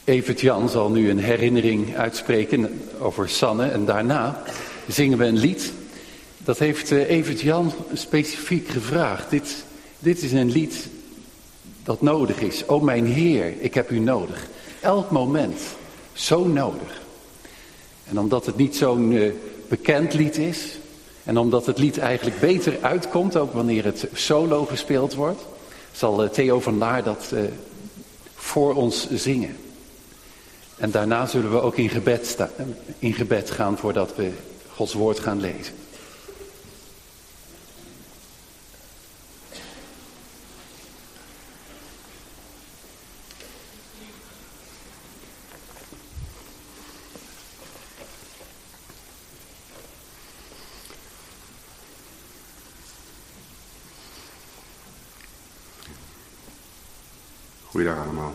Evert Jan zal nu een herinnering uitspreken over Sanne. En daarna zingen we een lied. Dat heeft Evert Jan specifiek gevraagd. Dit is een lied dat nodig is. O mijn Heer, ik heb u nodig. Elk moment. Zo nodig. En omdat het niet zo'n bekend lied is. En omdat het lied eigenlijk beter uitkomt. Ook wanneer het solo gespeeld wordt. Zal Theo van Laar dat voor ons zingen. En daarna zullen we ook in gebed gaan voordat we Gods woord gaan lezen. Goeiedag allemaal.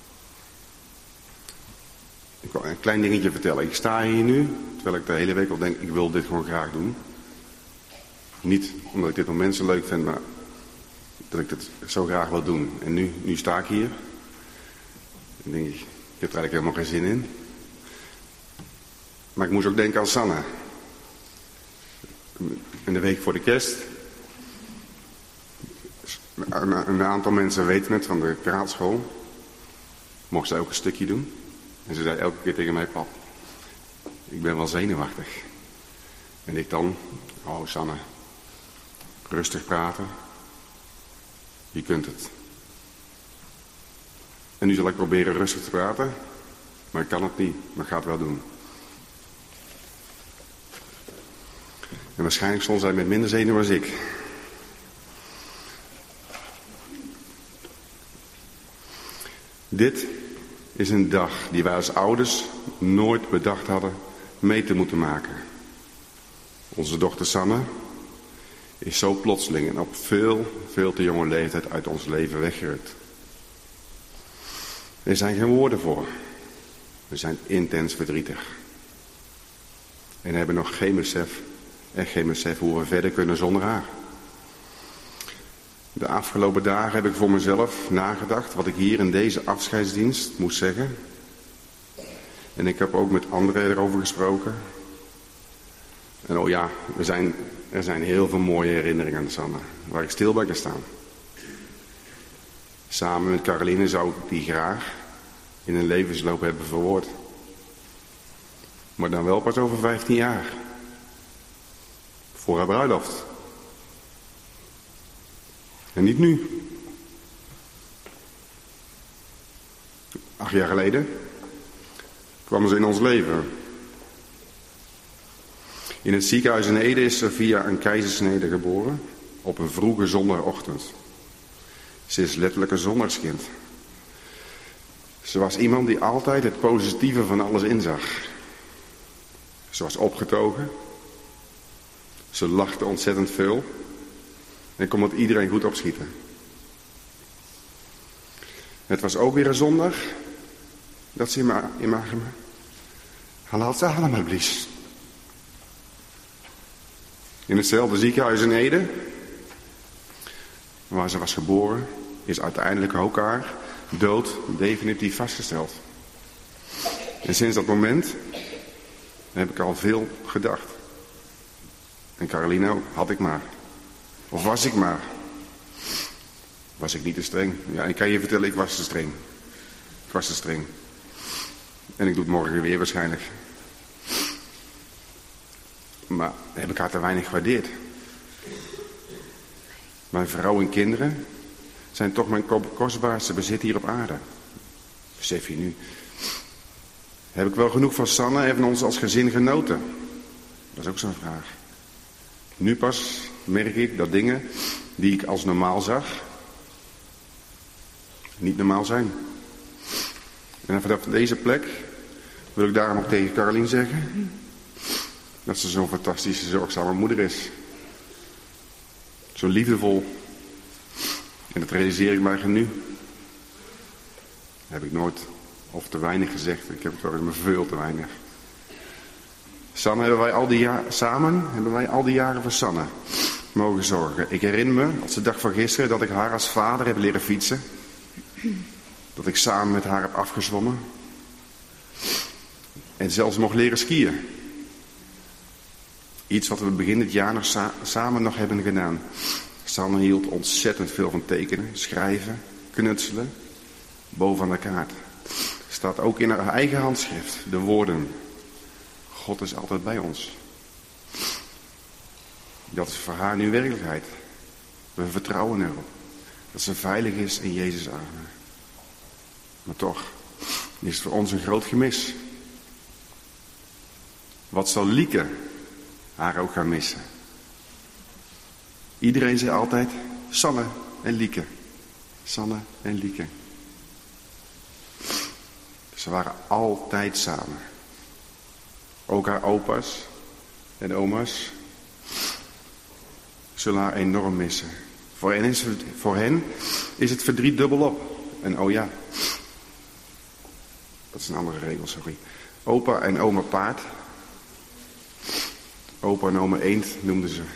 Ik wil een klein dingetje vertellen. Ik sta hier nu, terwijl ik de hele week al denk, ik wil dit gewoon graag doen. Niet omdat ik dit door mensen leuk vind, maar dat ik dit zo graag wil doen. En nu sta ik hier. En denk ik heb er eigenlijk helemaal geen zin in. Maar ik moest ook denken aan Sanne. In de week voor de kerst. Een aantal mensen weten het van de karaatschool. Mocht ze ook een stukje doen. En ze zei elke keer tegen mij, pap, ik ben wel zenuwachtig. En ik dan, oh Sanne, rustig praten. Je kunt het. En nu zal ik proberen rustig te praten. Maar ik kan het niet, maar ik ga het wel doen. En waarschijnlijk zal zij met minder zenuwen als ik. Dit is een dag die wij als ouders nooit bedacht hadden mee te moeten maken. Onze dochter Sanne is zo plotseling en op veel te jonge leeftijd uit ons leven weggerukt. Er zijn geen woorden voor. We zijn intens verdrietig. En hebben nog geen besef hoe we verder kunnen zonder haar. De afgelopen dagen heb ik voor mezelf nagedacht wat ik hier in deze afscheidsdienst moest zeggen. En ik heb ook met anderen erover gesproken. En oh ja, er zijn heel veel mooie herinneringen aan Sanne, waar ik stil bij kan staan. Samen met Caroline zou ik die graag in een levensloop hebben verwoord. Maar dan wel pas over 15 jaar. Voor haar bruiloft. En niet nu. 8 jaar geleden kwam ze in ons leven. In het ziekenhuis in Ede is ze via een keizersnede geboren op een vroege zondagochtend. Ze is letterlijk een zondagskind. Ze was iemand die altijd het positieve van alles inzag. Ze was opgetogen. Ze lachte ontzettend veel. En kon met iedereen goed opschieten. Het was ook weer een zondag dat ze in mijn laatste adem blies. In hetzelfde ziekenhuis in Ede, waar ze was geboren, is uiteindelijk ook haar dood definitief vastgesteld. En sinds dat moment heb ik al veel gedacht. En Caroline ook, had ik maar. Of was ik maar. Was ik niet te streng? Ja, ik kan je vertellen, ik was te streng. Ik was te streng. En ik doe het morgen weer waarschijnlijk. Maar heb ik haar te weinig gewaardeerd. Mijn vrouw en kinderen zijn toch mijn kostbaarste bezit hier op aarde. Besef je nu. Heb ik wel genoeg van Sanne en van ons als gezin genoten? Dat is ook zo'n vraag. Nu pas merk ik dat dingen die ik als normaal zag, niet normaal zijn. En vanaf deze plek wil ik daarom ook tegen Caroline zeggen dat ze zo'n fantastische, zorgzame moeder is. Zo liefdevol. En dat realiseer ik mij nu. Dat heb ik nooit of te weinig gezegd. Ik heb het wel eens maar veel te weinig. Sanne hebben wij al die jaren voor Sanne mogen zorgen. Ik herinner me, als de dag van gisteren, dat ik haar als vader heb leren fietsen. Dat ik samen met haar heb afgezwommen. En zelfs mocht leren skiën. Iets wat we begin dit jaar nog samen nog hebben gedaan. Sanne hield ontzettend veel van tekenen, schrijven, knutselen. Bovenaan de kaart staat ook in haar eigen handschrift de woorden: God is altijd bij ons. Dat is voor haar nu werkelijkheid. We vertrouwen erop dat ze veilig is in Jezus' armen. Maar toch is het voor ons een groot gemis. Wat zal Lieke haar ook gaan missen? Iedereen zei altijd Sanne en Lieke. Sanne en Lieke. Ze waren altijd samen. Ook haar opa's en oma's zullen haar enorm missen. Voor hen is het verdriet dubbelop. En oh ja, dat is een andere regel, sorry. Opa en oma paard. Opa en oma eend noemden ze.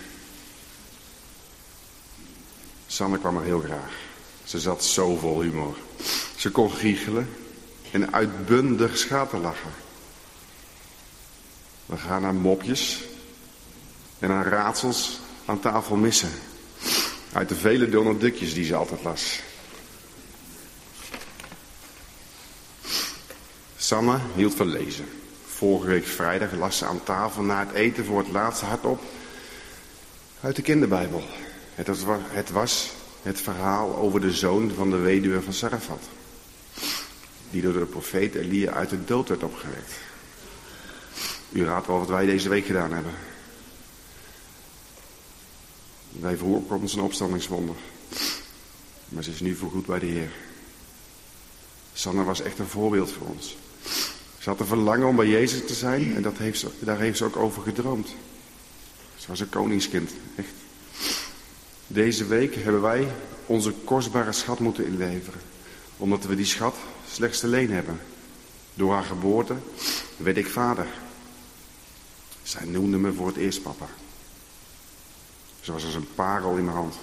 Sanne kwam er heel graag. Ze zat zo vol humor. Ze kon giechelen en uitbundig schaterlachen. We gaan haar mopjes en haar raadsels aan tafel missen. Uit de vele Donald Duckjes die ze altijd las. Sanne hield van lezen. Vorige week vrijdag las ze aan tafel na het eten voor het laatst hardop uit de kinderbijbel. Het was het verhaal over de zoon van de weduwe van Sarafat. Die door de profeet Elia uit de dood werd opgewekt. U raadt wel wat wij deze week gedaan hebben. Wij voorkomen zijn opstandingswonder. Maar ze is nu voorgoed bij de Heer. Sanne was echt een voorbeeld voor ons. Ze had een verlangen om bij Jezus te zijn en daar heeft ze ook over gedroomd. Ze was een koningskind, echt. Deze week hebben wij onze kostbare schat moeten inleveren. Omdat we die schat slechts alleen hebben. Door haar geboorte werd ik vader. Zij noemde me voor het eerst papa. Ze was als een parel in mijn hand.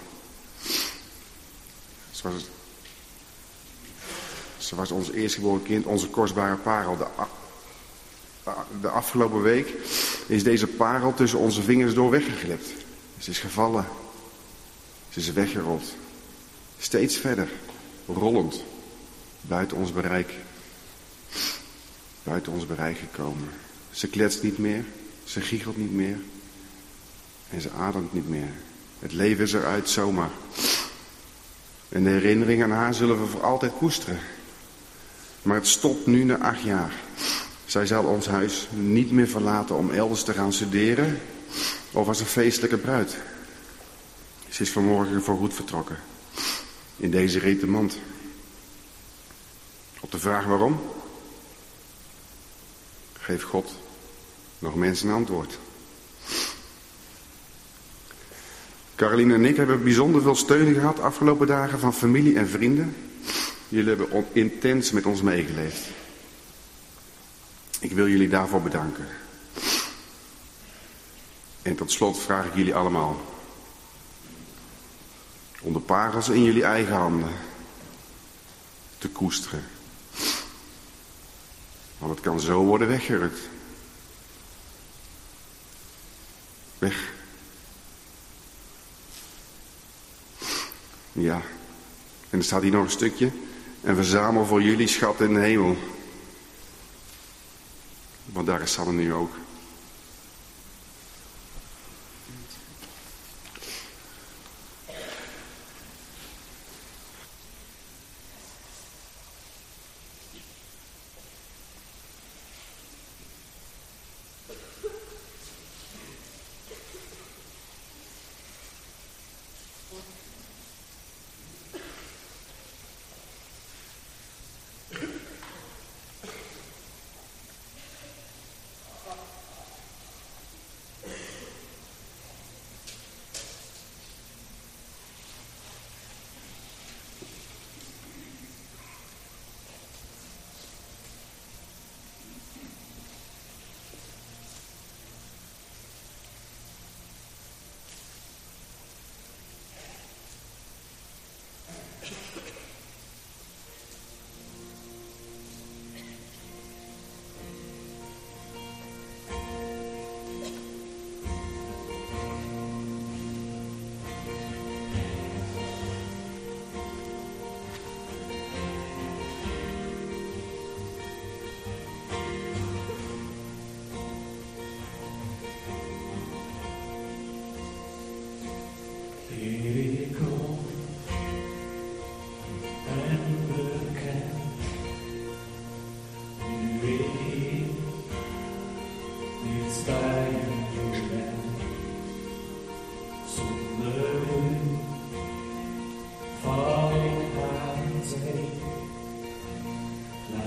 Ze was ons eerstgeboren kind, onze kostbare parel. De afgelopen week is deze parel tussen onze vingers door weggeglipt. Ze is gevallen. Ze is weggerold. Steeds verder, rollend, buiten ons bereik. Buiten ons bereik gekomen. Ze kletst niet meer, ze giechelt niet meer en ze ademt niet meer. Het leven is eruit zomaar. En de herinnering aan haar zullen we voor altijd koesteren. Maar het stopt nu na 8 jaar. Zij zal ons huis niet meer verlaten om elders te gaan studeren of als een feestelijke bruid. Ze is vanmorgen voorgoed vertrokken. In deze rieten mand. Op de vraag waarom? Geeft God nog mensen een antwoord. Caroline en ik hebben bijzonder veel steun gehad de afgelopen dagen van familie en vrienden. Jullie hebben intens met ons meegeleefd. Ik wil jullie daarvoor bedanken. En tot slot vraag ik jullie allemaal om de parels in jullie eigen handen te koesteren. Want het kan zo worden weggerukt. Weg. Ja. En er staat hier nog een stukje. En verzamel voor jullie schat in de hemel. Want daar is Sanne nu ook.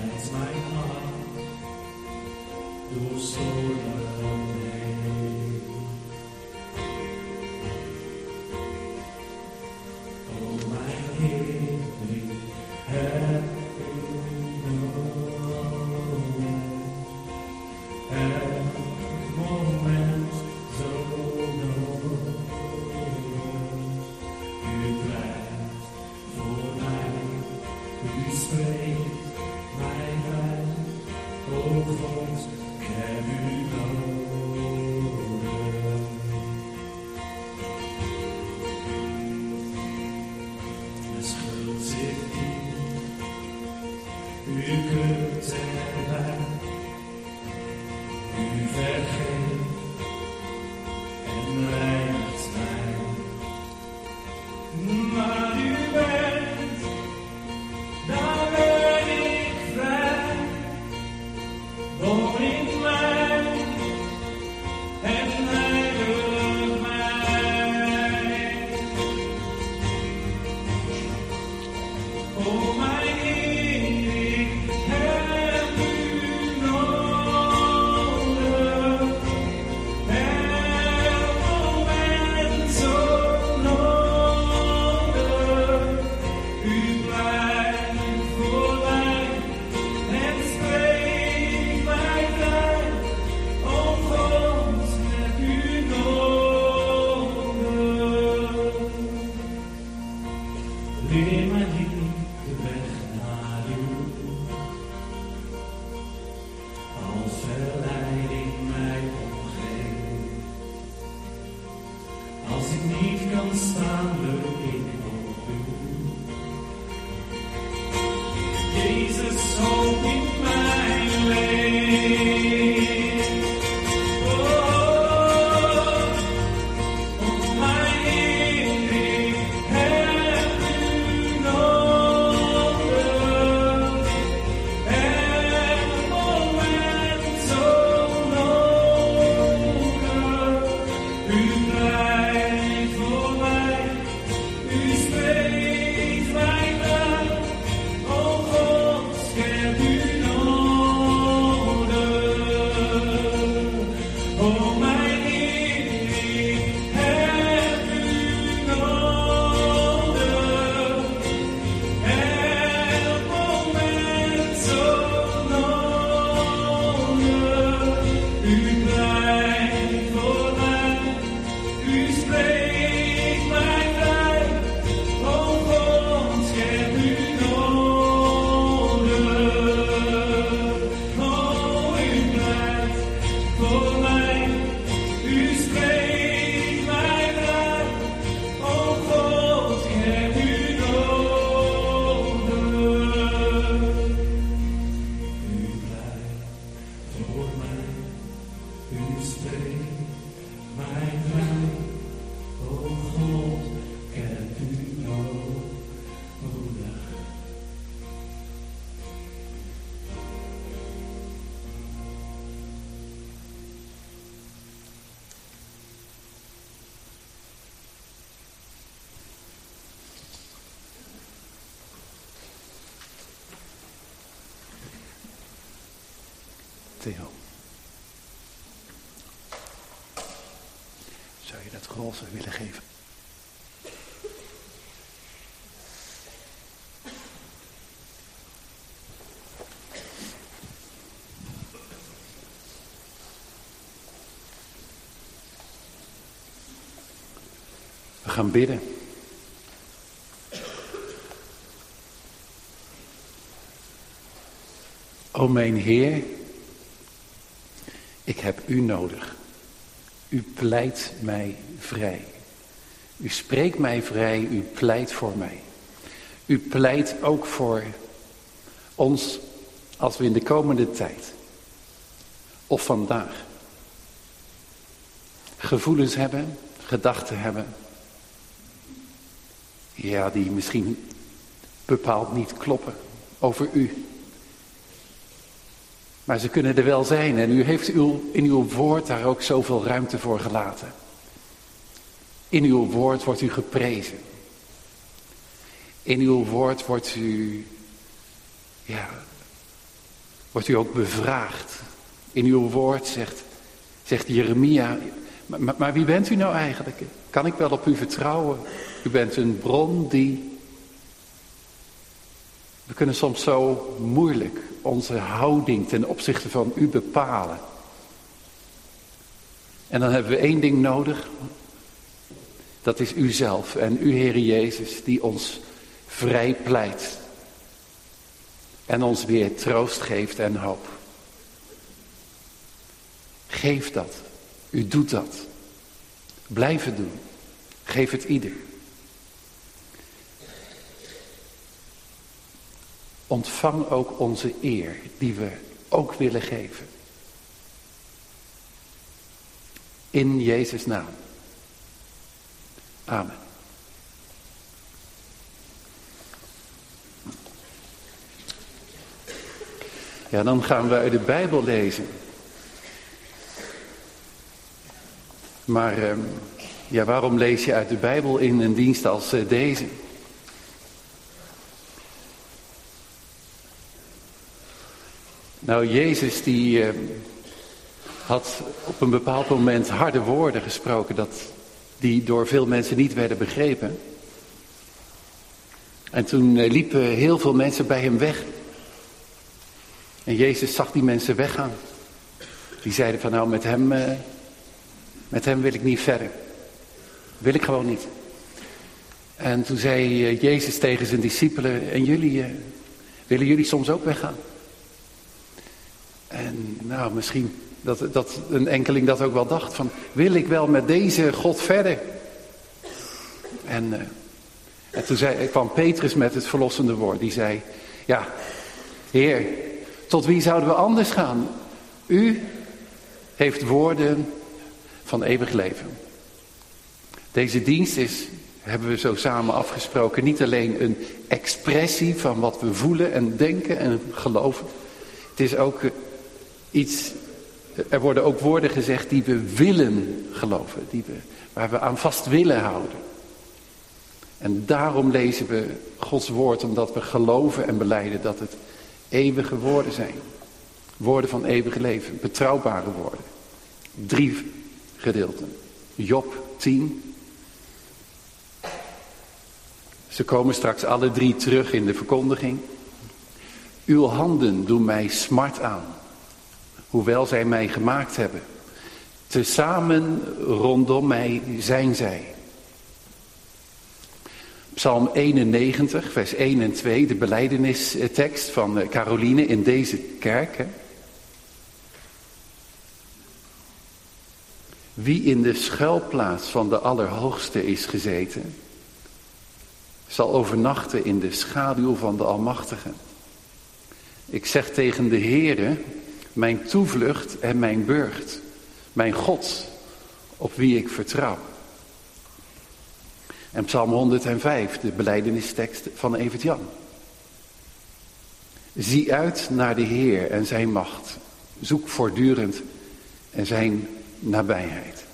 leidt mijn hart door stormen heen. O mijn Heer, ik heb u nodig. Elk moment zo nodig. U blijft voor mij, u spreekt mij vrij. O God, ik heb u nodig. De schuld zit in, u kunt erbij. U vergeet en reinigt mij. Maar u bent, daar ben ik vrij. Woon in mij en heilig mij. O mijn Heer, ik heb u nodig. Elk moment zo nodig. U blijft voor mij en spreekt mij vrij. O God, heb u nodig. Leer mij niet de weg naar u. Als verleiding mij omgeeft. Als ik niet kan staan, leun ik op u. Jezus, hoop in mijn leven. Oh, mijn Heer, ik heb u nodig. Elk moment zo nodig. U blijft voor mij, u spreekt mij vrij. O God, ik heb u nodig. O mijn Heer, ik heb u nodig. Elk moment zo nodig. U blijft voor mij, u spreekt mij vrij. O God, ik heb u nodig. O, u blijft voor mij, u spreekt mij vrij. O God, ik heb u nodig. U blijft voor mij, u spreekt mij vrij. O God, ik heb u nodig. Theo. Zou je dat roze willen geven? We gaan bidden. O mijn Heer, ik heb u nodig. U pleit mij vrij. U spreekt mij vrij, u pleit voor mij. U pleit ook voor ons als we in de komende tijd of vandaag gevoelens hebben, gedachten hebben, ja, die misschien bepaald niet kloppen over u. Maar ze kunnen er wel zijn en u heeft in uw woord daar ook zoveel ruimte voor gelaten. In uw woord wordt u geprezen. In uw woord wordt u Wordt u ook bevraagd. In uw woord zegt Jeremia, maar wie bent u nou eigenlijk? Kan ik wel op u vertrouwen? U bent een bron die... We kunnen soms zo moeilijk onze houding ten opzichte van u bepalen. En dan hebben we één ding nodig. Dat is u zelf en u, Heere Jezus, die ons vrij pleit. En ons weer troost geeft en hoop. Geef dat. U doet dat. Blijf het doen. Geef het ieder. Ontvang ook onze eer, die we ook willen geven. In Jezus' naam. Amen. Ja, dan gaan we uit de Bijbel lezen. Maar waarom lees je uit de Bijbel in een dienst als deze? Nou, Jezus die had op een bepaald moment harde woorden gesproken die door veel mensen niet werden begrepen. En toen liepen heel veel mensen bij hem weg. En Jezus zag die mensen weggaan. Die zeiden van nou, met hem wil ik niet verder. Wil ik gewoon niet. En toen zei Jezus tegen zijn discipelen, en willen jullie soms ook weggaan? En nou, misschien dat een enkeling dat ook wel dacht van, wil ik wel met deze God verder? En toen kwam Petrus met het verlossende woord. Die zei, ja, Heer, tot wie zouden we anders gaan? U heeft woorden van eeuwig leven. Deze dienst is, hebben we zo samen afgesproken, niet alleen een expressie van wat we voelen en denken en geloven. Het is ook er worden ook woorden gezegd die we willen geloven, waar we aan vast willen houden. En daarom lezen we Gods woord, omdat we geloven en belijden dat het eeuwige woorden zijn. Woorden van eeuwig leven, betrouwbare woorden. 3 gedeelten. Job 10. Ze komen straks alle 3 terug in de verkondiging. Uw handen doen mij smart aan, hoewel zij mij gemaakt hebben. Tezamen rondom mij zijn zij. Psalm 91, vers 1 en 2, de belijdenistekst van Caroline in deze kerk. Hè. Wie in de schuilplaats van de Allerhoogste is gezeten, zal overnachten in de schaduw van de Almachtige. Ik zeg tegen de Heere, mijn toevlucht en mijn burcht, mijn God, op wie ik vertrouw. En Psalm 105, de belijdenistekst van Evert Jan. Zie uit naar de Heer en zijn macht. Zoek voortdurend en zijn nabijheid.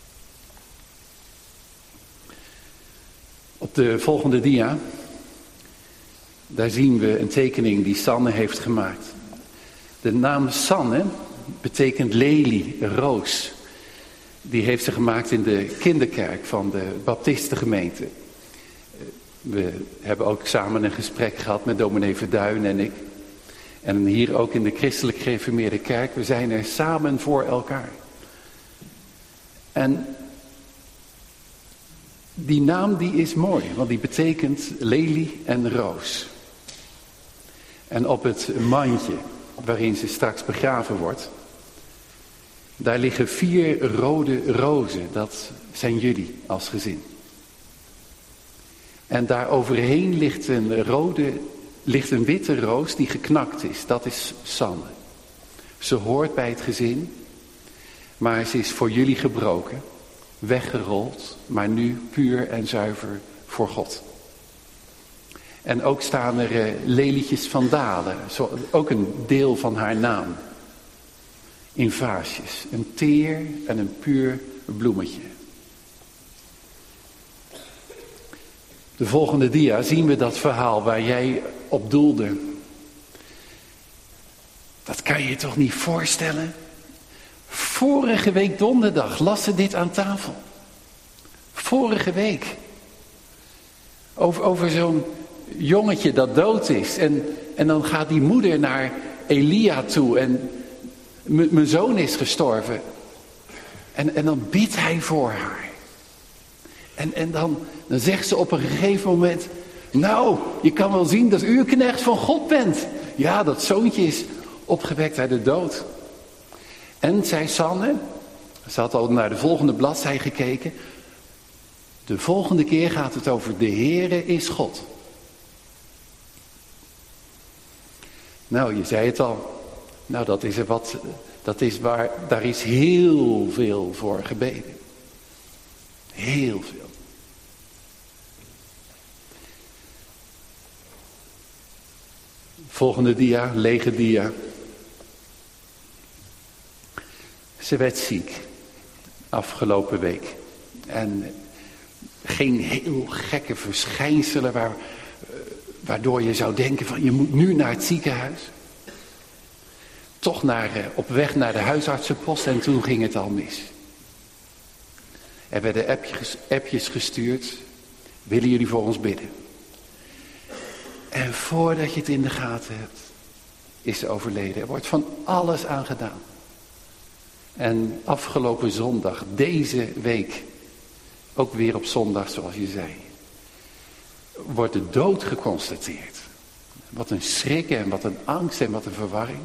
Op de volgende dia, daar zien we een tekening die Sanne heeft gemaakt. De naam Sanne betekent lelie, roos. Die heeft ze gemaakt in de kinderkerk van de Baptistengemeente. We hebben ook samen een gesprek gehad met dominee Verduin en ik. En hier ook in de christelijk gereformeerde kerk. We zijn er samen voor elkaar. En die naam die is mooi, want die betekent lelie en roos. En op het mandje waarin ze straks begraven wordt, daar liggen 4 rode rozen. Dat zijn jullie als gezin. En daar overheen ligt een witte roos die geknakt is. Dat is Sanne. Ze hoort bij het gezin, maar ze is voor jullie gebroken, weggerold, maar nu puur en zuiver voor God. En ook staan er lelietjes van Dalen, ook een deel van haar naam. In vaasjes, een teer en een puur bloemetje. De volgende dia zien we dat verhaal waar jij op doelde. Dat kan je je toch niet voorstellen? Vorige week donderdag las ze dit aan tafel. Vorige week. Over zo'n jongetje dat dood is. En dan gaat die moeder naar Elia toe. En mijn zoon is gestorven. En dan bidt hij voor haar. En dan zegt ze op een gegeven moment... Nou, je kan wel zien dat u een knecht van God bent. Ja, dat zoontje is opgewekt uit de dood. En zei Sanne, ze had al naar de volgende bladzij gekeken. De volgende keer gaat het over de Heere is God. Nou, je zei het al. Nou, daar is heel veel voor gebeden. Heel veel. Volgende dia, lege dia. Ze werd ziek. Afgelopen week. En geen heel gekke verschijnselen waardoor je zou denken van je moet nu naar het ziekenhuis. Toch op weg naar de huisartsenpost en toen ging het al mis. Er werden appjes gestuurd. Willen jullie voor ons bidden? En voordat je het in de gaten hebt, is ze overleden. Er wordt van alles aan gedaan. En afgelopen zondag, deze week, ook weer op zondag zoals je zei, wordt de dood geconstateerd. Wat een schrik en wat een angst en wat een verwarring.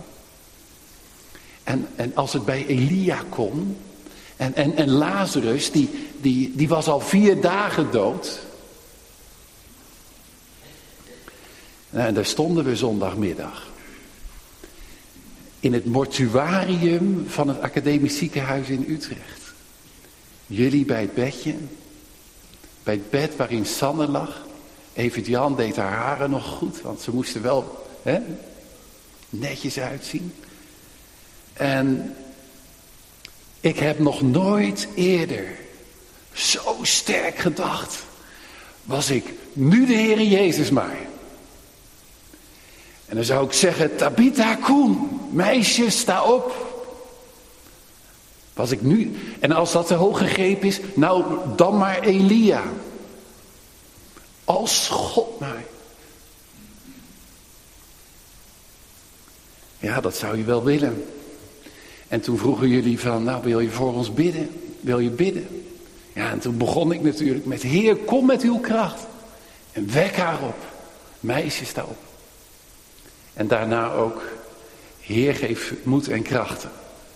En als het bij Elia kon, en Lazarus, die was al 4 dagen dood. En daar stonden we zondagmiddag. In het mortuarium van het academisch ziekenhuis in Utrecht. Jullie bij het bedje. Bij het bed waarin Sanne lag. Evert Jan deed haar haren nog goed. Want ze moesten wel netjes uitzien. En ik heb nog nooit eerder zo sterk gedacht. Was ik nu de Heere Jezus maar. En dan zou ik zeggen, Tabitha Koen, meisje, sta op. Was ik nu, en als dat te hoog gegrepen is, nou dan maar Elia. Als God maar. Ja, dat zou je wel willen. En toen vroegen jullie van, nou wil je voor ons bidden? Wil je bidden? Ja, en toen begon ik natuurlijk met, Heer, kom met uw kracht. En wek haar op. Meisje, sta op. En daarna ook, Heer, geef moed en krachten.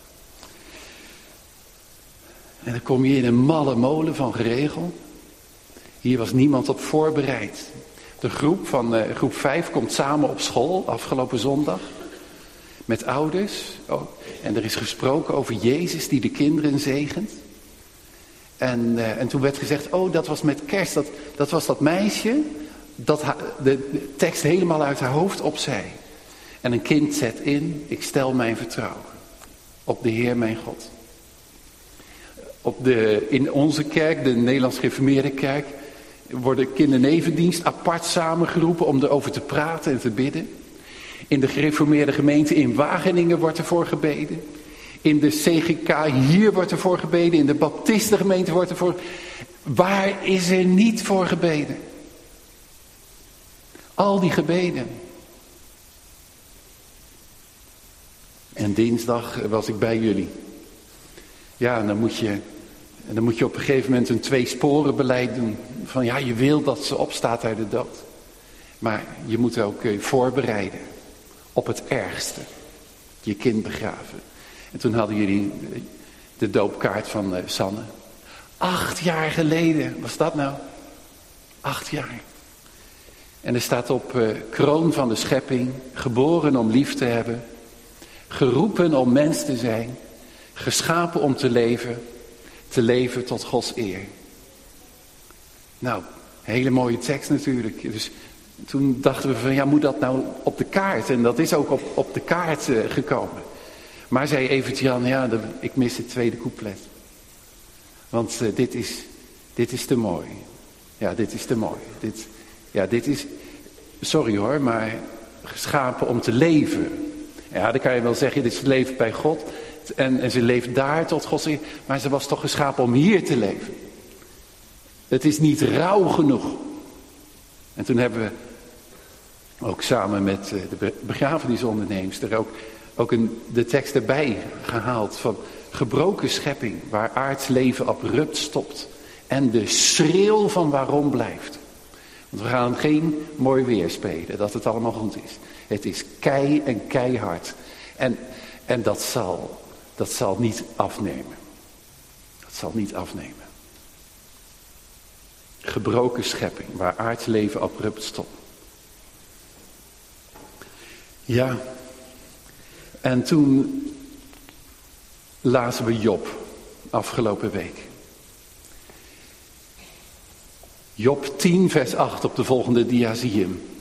En dan kom je in een malle molen van geregel. Hier was niemand op voorbereid. De groep van groep 5 komt samen op school afgelopen zondag. Met ouders. Oh, en er is gesproken over Jezus die de kinderen zegent. En toen werd gezegd, oh dat was met kerst. Dat was dat meisje dat de tekst helemaal uit haar hoofd opzei. En een kind zet in, ik stel mijn vertrouwen op de Heer mijn God. In onze kerk, de Nederlands Gereformeerde Kerk, worden kindernevendienst apart samengeroepen om erover te praten en te bidden. In de Gereformeerde gemeente in Wageningen wordt ervoor gebeden. In de CGK hier wordt ervoor gebeden. In de Baptistengemeente wordt ervoor. Waar is er niet voor gebeden? Al die gebeden. En dinsdag was ik bij jullie. Ja, en dan moet je op een gegeven moment een 2-sporenbeleid doen. Van ja, je wil dat ze opstaat uit de dood. Maar je moet ook voorbereiden op het ergste. Je kind begraven. En toen hadden jullie de doopkaart van Sanne. 8 jaar geleden, was dat nou? 8 jaar. En er staat op kroon van de schepping, geboren om lief te hebben, geroepen om mens te zijn, geschapen om te leven tot Gods eer. Nou, hele mooie tekst natuurlijk. Dus toen dachten we van, ja, moet dat nou op de kaart? En dat is ook op de kaart gekomen. Maar zei Evert Jan, ja, ik mis het tweede couplet. Want dit is te mooi. Ja, dit is te mooi. Dit is, sorry hoor, maar geschapen om te leven. Ja, dan kan je wel zeggen, dit is het leven bij God. En ze leeft daar tot Gods eer. Maar ze was toch geschapen om hier te leven. Het is niet rauw genoeg. En toen hebben we ook samen met de begrafenisonderneemster ook de tekst erbij gehaald van gebroken schepping, waar aards leven abrupt stopt en de schreeuw van waarom blijft. Want we gaan geen mooi weer spelen, dat het allemaal goed is. Het is kei en keihard. En dat zal niet afnemen. Dat zal niet afnemen. Gebroken schepping, waar aards leven abrupt stopt. Ja, en toen lazen we Job afgelopen week. Job 10 vers 8 op de volgende dia zie je hem.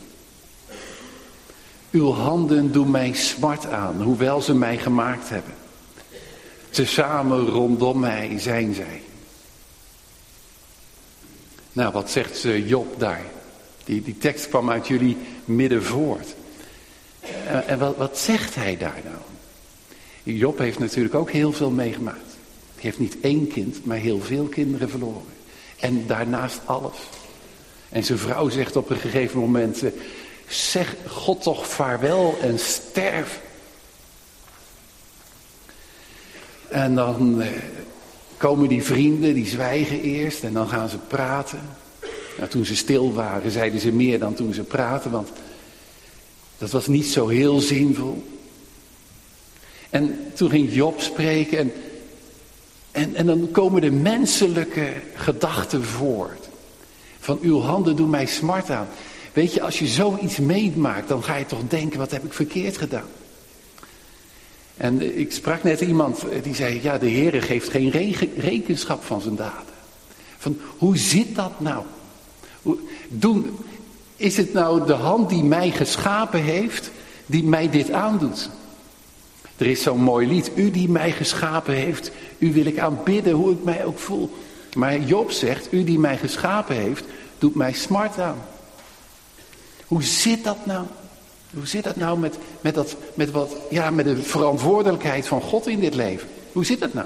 Uw handen doen mij smart aan, hoewel ze mij gemaakt hebben. Tezamen rondom mij zijn zij. Nou, wat zegt Job daar? Die tekst kwam uit jullie midden voort. En wat zegt hij daar nou? Job heeft natuurlijk ook heel veel meegemaakt. Hij heeft niet één kind, maar heel veel kinderen verloren. En daarnaast alles. En zijn vrouw zegt op een gegeven moment, zeg God toch vaarwel en sterf. En dan komen die vrienden, die zwijgen eerst en dan gaan ze praten. Nou, toen ze stil waren, zeiden ze meer dan toen ze praten, want dat was niet zo heel zinvol. En toen ging Job spreken en dan komen de menselijke gedachten voort. Van uw handen doen mij smart aan. Weet je, als je zoiets meemaakt, dan ga je toch denken, wat heb ik verkeerd gedaan? En ik sprak net iemand die zei, ja, de Heere geeft geen rekenschap van zijn daden. Van, hoe zit dat nou? Is het nou de hand die mij geschapen heeft, die mij dit aandoet? Er is zo'n mooi lied, u die mij geschapen heeft, u wil ik aanbidden, hoe ik mij ook voel. Maar Job zegt, u die mij geschapen heeft, doet mij smart aan. Hoe zit dat nou? Hoe zit dat nou met de verantwoordelijkheid van God in dit leven? Hoe zit dat nou?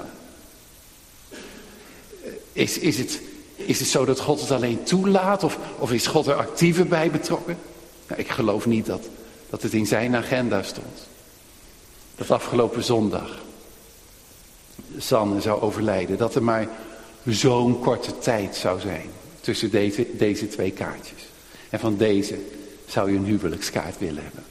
Is het zo dat God het alleen toelaat of is God er actiever bij betrokken? Nou, ik geloof niet dat het in zijn agenda stond. Dat afgelopen zondag Sanne zou overlijden. Dat er maar zo'n korte tijd zou zijn tussen deze twee kaartjes. En van deze zou je een huwelijkskaart willen hebben.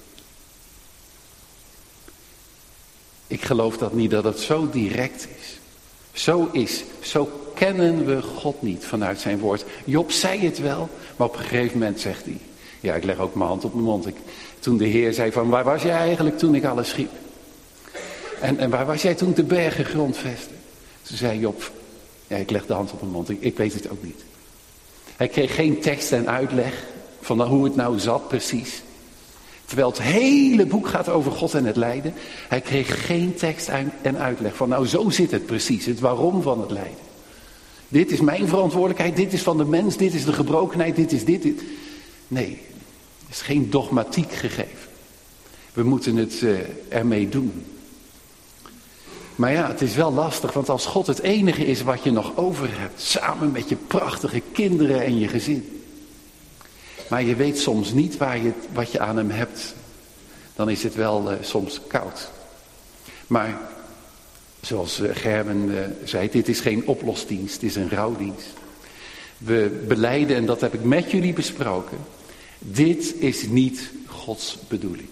Ik geloof dat niet, dat het zo direct is. Zo kennen we God niet vanuit zijn woord. Job zei het wel, maar op een gegeven moment zegt hij, ja, ik leg ook mijn hand op mijn mond. Toen de Heer zei van, waar was jij eigenlijk toen ik alles schiep? En waar was jij toen ik de bergen grondvestte? Toen zei Job, ja, ik leg de hand op mijn mond, ik weet het ook niet. Hij kreeg geen tekst en uitleg van hoe het nou zat precies. Terwijl het hele boek gaat over God en het lijden. Hij kreeg geen tekst en uitleg van nou zo zit het precies. Het waarom van het lijden. Dit is mijn verantwoordelijkheid. Dit is van de mens. Dit is de gebrokenheid. Dit is dit. Nee, er is geen dogmatiek gegeven. We moeten het ermee doen. Maar ja, het is wel lastig. Want als God het enige is wat je nog over hebt. Samen met je prachtige kinderen en je gezin. Maar je weet soms niet wat je aan hem hebt. Dan is het wel soms koud. Maar zoals Gerben zei, dit is geen oplosdienst, het is een rouwdienst. We belijden, en dat heb ik met jullie besproken. Dit is niet Gods bedoeling.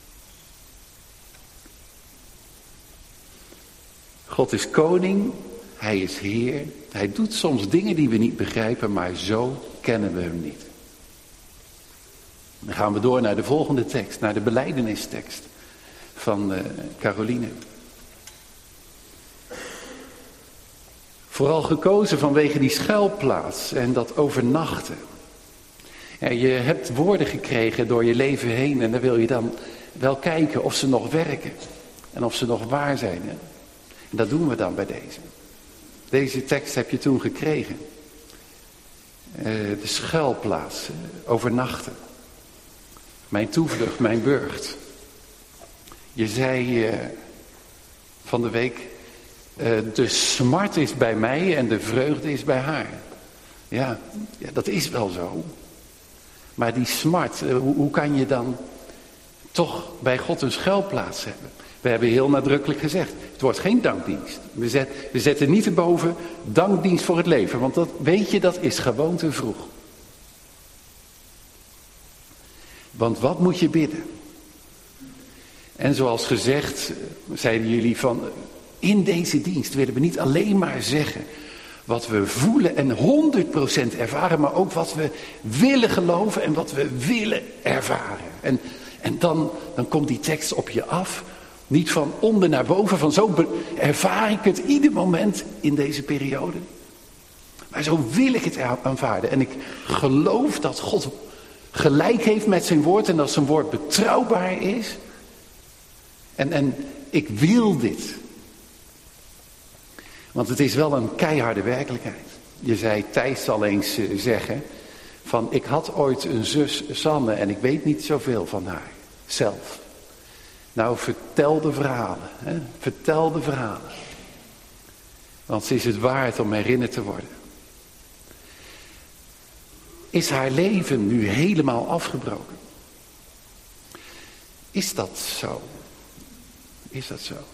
God is koning, hij is Heer. Hij doet soms dingen die we niet begrijpen, maar zo kennen we hem niet. Dan gaan we door naar de volgende tekst, naar de belijdenistekst van Caroline. Vooral gekozen vanwege die schuilplaats en dat overnachten. Ja, je hebt woorden gekregen door je leven heen en dan wil je dan wel kijken of ze nog werken en of ze nog waar zijn. Hè? En dat doen we dan bij deze. Deze tekst heb je toen gekregen. De schuilplaats, overnachten. Mijn toevlucht, mijn burcht. Je zei van de week, de smart is bij mij en de vreugde is bij haar. Ja, dat is wel zo. Maar die smart, hoe kan je dan toch bij God een schuilplaats hebben? We hebben heel nadrukkelijk gezegd, het wordt geen dankdienst. We zetten niet erboven dankdienst voor het leven. Want dat, weet je, dat is gewoon te vroeg. Want wat moet je bidden? En zoals gezegd, zeiden jullie van, in deze dienst willen we niet alleen maar zeggen wat we voelen en 100% ervaren, maar ook wat we willen geloven en wat we willen ervaren. En dan komt die tekst op je af, niet van onder naar boven, van zo ervaar ik het ieder moment in deze periode. Maar zo wil ik het aanvaarden. En ik geloof dat God gelijk heeft met zijn woord en dat zijn woord betrouwbaar is. En ik wil dit. Want het is wel een keiharde werkelijkheid. Je zei, Thijs zal eens zeggen van, ik had ooit een zus Sanne en ik weet niet zoveel van haar zelf. Nou, vertel de verhalen. Hè? Vertel de verhalen. Want ze is het waard om herinnerd te worden. Is haar leven nu helemaal afgebroken? Is dat zo? Is dat zo?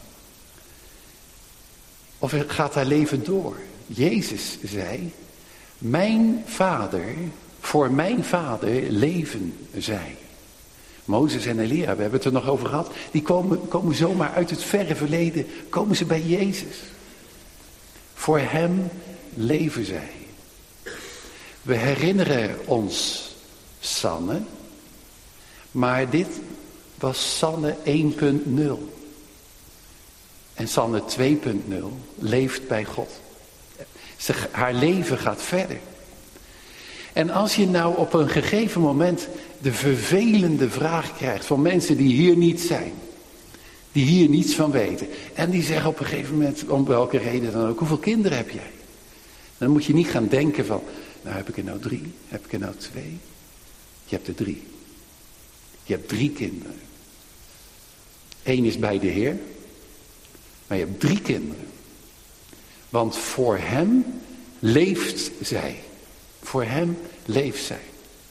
Of gaat haar leven door? Jezus zei, mijn vader, voor mijn vader leven zij. Mozes en Elia, we hebben het er nog over gehad, die komen zomaar uit het verre verleden, komen ze bij Jezus. Voor hem leven zij. We herinneren ons Sanne, maar dit was Sanne 1.0. En Sanne 2.0 leeft bij God. Haar leven gaat verder. En als je nou op een gegeven moment de vervelende vraag krijgt van mensen die hier niet zijn. Die hier niets van weten. En die zeggen op een gegeven moment, om welke reden dan ook, hoeveel kinderen heb jij? Dan moet je niet gaan denken van, nou heb ik er nou 3, heb ik er nou 2? Je hebt er 3. Je hebt 3 kinderen. 1 is bij de Heer. Maar je hebt 3 kinderen. Want voor hem leeft zij. Voor hem leeft zij.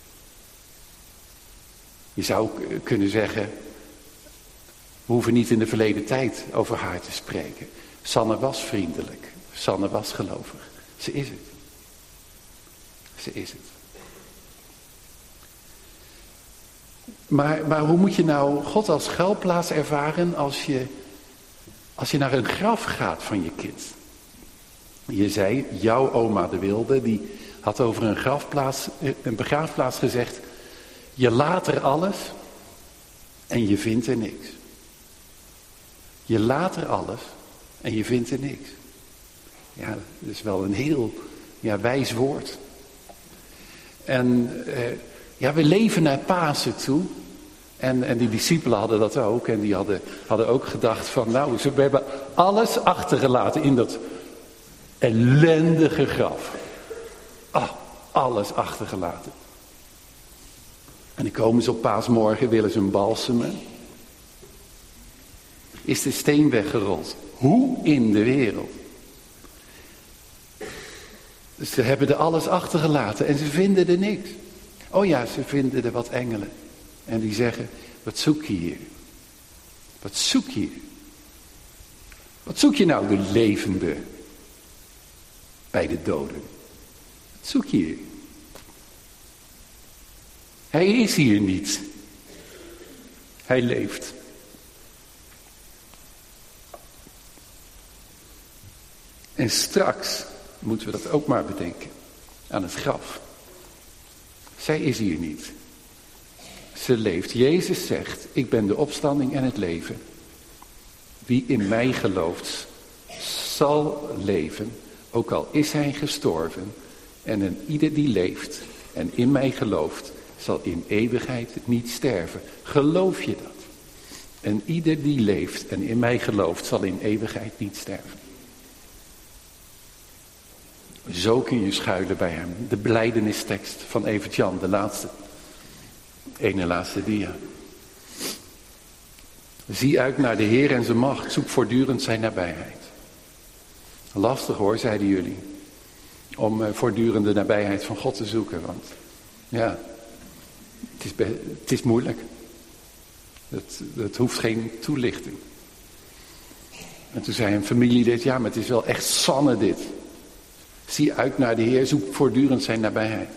Je zou kunnen zeggen, we hoeven niet in de verleden tijd over haar te spreken. Sanne was vriendelijk. Sanne was gelovig. Ze is het. Ze is het. Maar hoe moet je nou God als schuilplaats ervaren als je naar een graf gaat van je kind? Je zei, jouw oma de Wilde, die had over een begraafplaats gezegd, je laat er alles en je vindt er niks. Je laat er alles en je vindt er niks. Ja, dat is wel een heel wijs woord. En we leven naar Pasen toe. En die discipelen hadden dat ook. En die hadden ook gedacht van, nou, we hebben alles achtergelaten in dat ellendige graf. Alles achtergelaten. En dan komen ze op Paasmorgen, willen ze een balsemen. Is de steen weggerold. Hoe in de wereld? Dus ze hebben er alles achtergelaten en ze vinden er niks. Oh ja, ze vinden er wat engelen. En die zeggen, wat zoek je hier? Wat zoek je hier? Wat zoek je nou, de levende, bij de doden? Wat zoek je hier? Hij is hier niet. Hij leeft. En straks moeten we dat ook maar bedenken. Aan het graf. Zij is hier niet. Ze leeft. Jezus zegt, ik ben de opstanding en het leven. Wie in mij gelooft, zal leven, ook al is hij gestorven. En een ieder die leeft en in mij gelooft, zal in eeuwigheid niet sterven. Geloof je dat? En ieder die leeft en in mij gelooft, zal in eeuwigheid niet sterven. Zo kun je schuilen bij hem. De belijdenistekst van Evert-Jan, de laatste. Ene laatste dia. Zie uit naar de Heer en zijn macht. Zoek voortdurend zijn nabijheid. Lastig hoor, zeiden jullie. Om voortdurend de nabijheid van God te zoeken. Want ja, het is moeilijk. Het hoeft geen toelichting. En toen zei een familielid, ja, maar het is wel echt Sanne dit. Zie uit naar de Heer, zoek voortdurend zijn nabijheid.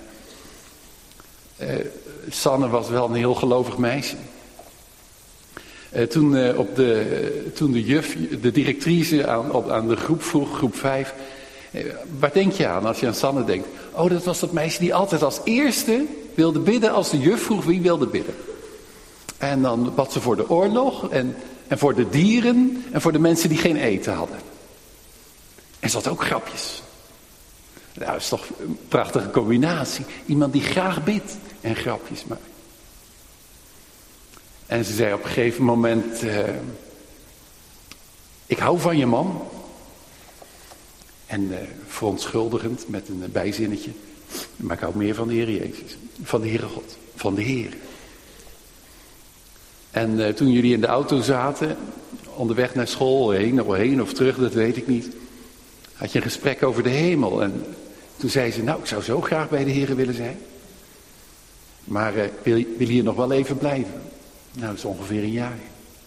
Sanne was wel een heel gelovig meisje. Toen de directrice aan de groep vroeg, groep 5... waar denk je aan als je aan Sanne denkt? Oh, dat was dat meisje die altijd als eerste wilde bidden als de juf vroeg wie wilde bidden. En dan bad ze voor de oorlog en voor de dieren en voor de mensen die geen eten hadden. En ze had ook grapjes. Nou, dat is toch een prachtige combinatie. Iemand die graag bidt en grapjes maakt. En ze zei op een gegeven moment, ik hou van je man. En verontschuldigend met een bijzinnetje. Maar ik hou meer van de Heer Jezus. Van de Heere God. Van de Heer. En toen jullie in de auto zaten, onderweg naar school, heen of terug, dat weet ik niet. Had je een gesprek over de hemel. En toen zei ze, nou, ik zou zo graag bij de Heer willen zijn. Maar wil hier nog wel even blijven. Nou, dat is ongeveer een jaar.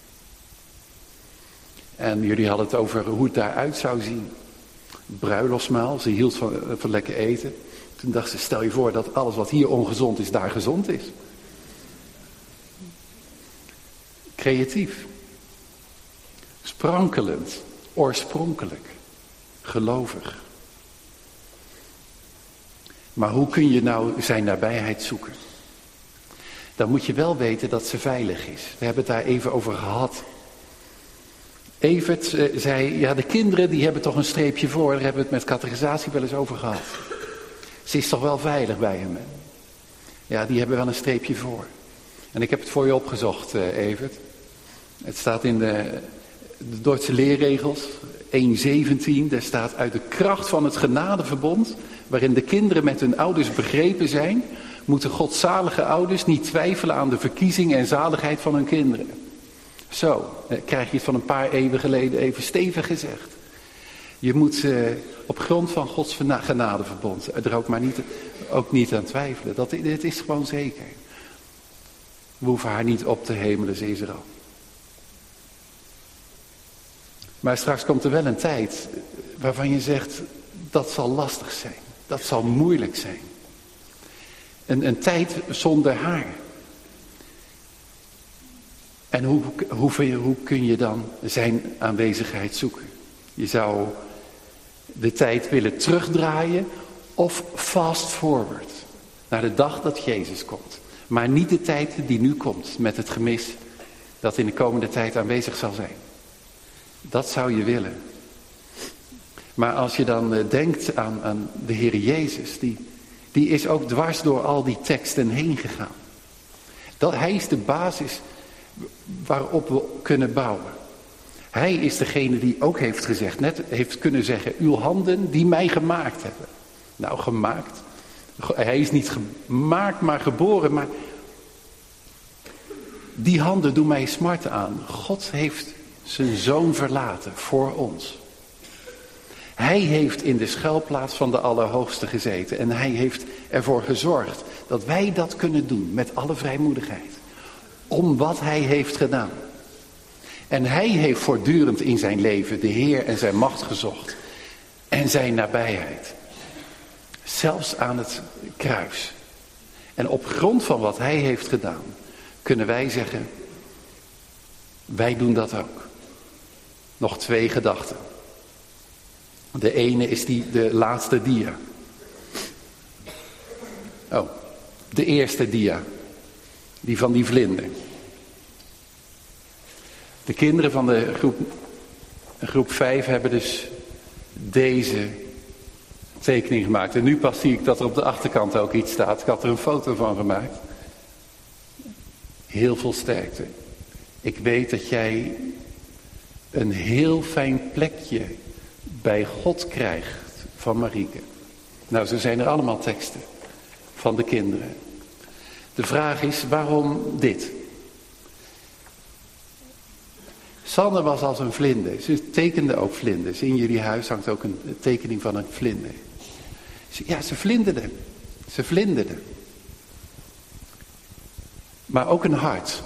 En jullie hadden het over hoe het daaruit zou zien. Bruiloftsmaal, ze hield van lekker eten. Toen dacht ze, stel je voor dat alles wat hier ongezond is, daar gezond is. Creatief. Sprankelend. Oorspronkelijk. Gelovig. Maar hoe kun je nou zijn nabijheid zoeken? Dan moet je wel weten dat ze veilig is. We hebben het daar even over gehad. Evert zei, ja, de kinderen die hebben toch een streepje voor. Daar hebben we het met catechisatie wel eens over gehad. Ze is toch wel veilig bij hem. Hè? Ja, die hebben wel een streepje voor. En ik heb het voor je opgezocht, Evert. Het staat in de Duitse leerregels, 1:17. Daar staat, uit de kracht van het genadeverbond, waarin de kinderen met hun ouders begrepen zijn, moeten godzalige ouders niet twijfelen aan de verkiezing en zaligheid van hun kinderen. Zo, krijg je het van een paar eeuwen geleden even stevig gezegd. Je moet op grond van Gods genadeverbond er ook niet aan twijfelen. Dit is gewoon zeker. We hoeven haar niet op te hemelen, ze is er al. Maar straks komt er wel een tijd waarvan je zegt, dat zal lastig zijn. Dat zal moeilijk zijn. Een tijd zonder haar. En hoe kun je dan zijn aanwezigheid zoeken? Je zou de tijd willen terugdraaien of fast forward. Naar de dag dat Jezus komt. Maar niet de tijd die nu komt met het gemis dat in de komende tijd aanwezig zal zijn. Dat zou je willen. Maar als je dan denkt aan de Heer Jezus, die is ook dwars door al die teksten heen gegaan. Hij is de basis waarop we kunnen bouwen. Hij is degene die ook heeft gezegd, net heeft kunnen zeggen, uw handen die mij gemaakt hebben. Nou, gemaakt. Hij is niet gemaakt, maar geboren. Maar die handen doen mij smart aan. God heeft zijn zoon verlaten voor ons. Hij heeft in de schuilplaats van de Allerhoogste gezeten. En hij heeft ervoor gezorgd dat wij dat kunnen doen met alle vrijmoedigheid. Om wat hij heeft gedaan. En hij heeft voortdurend in zijn leven de Heer en zijn macht gezocht. En zijn nabijheid. Zelfs aan het kruis. En op grond van wat hij heeft gedaan, kunnen wij zeggen, wij doen dat ook. Nog 2 gedachten. De ene is de laatste dia. Oh, de eerste dia. Die van die vlinder. De kinderen van de groep 5 hebben dus deze tekening gemaakt. En nu pas zie ik dat er op de achterkant ook iets staat. Ik had er een foto van gemaakt. Heel veel sterkte. Ik weet dat jij een heel fijn plekje bij God krijgt van Marieke. Nou, zo zijn er allemaal teksten van de kinderen. De vraag is, waarom dit? Sanne was als een vlinder. Ze tekende ook vlinders. In jullie huis hangt ook een tekening van een vlinder. Ja, ze vlinderde. Ze vlinderde. Maar ook een hart.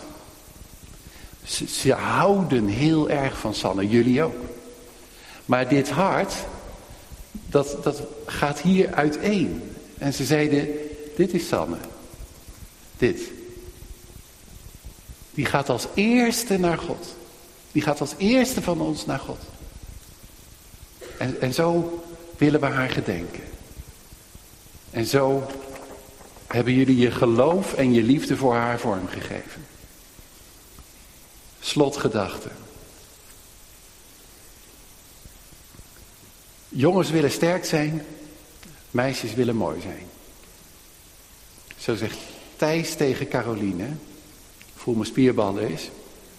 Ze houden heel erg van Sanne. Jullie ook. Maar dit hart, dat gaat hier uiteen. En ze zeiden, dit is Sanne. Dit. Die gaat als eerste naar God. Die gaat als eerste van ons naar God. En zo willen we haar gedenken. En zo hebben jullie je geloof en je liefde voor haar vormgegeven. Slotgedachte. Jongens willen sterk zijn, meisjes willen mooi zijn. Zo zegt Thijs tegen Caroline. Voel mijn spierballen eens.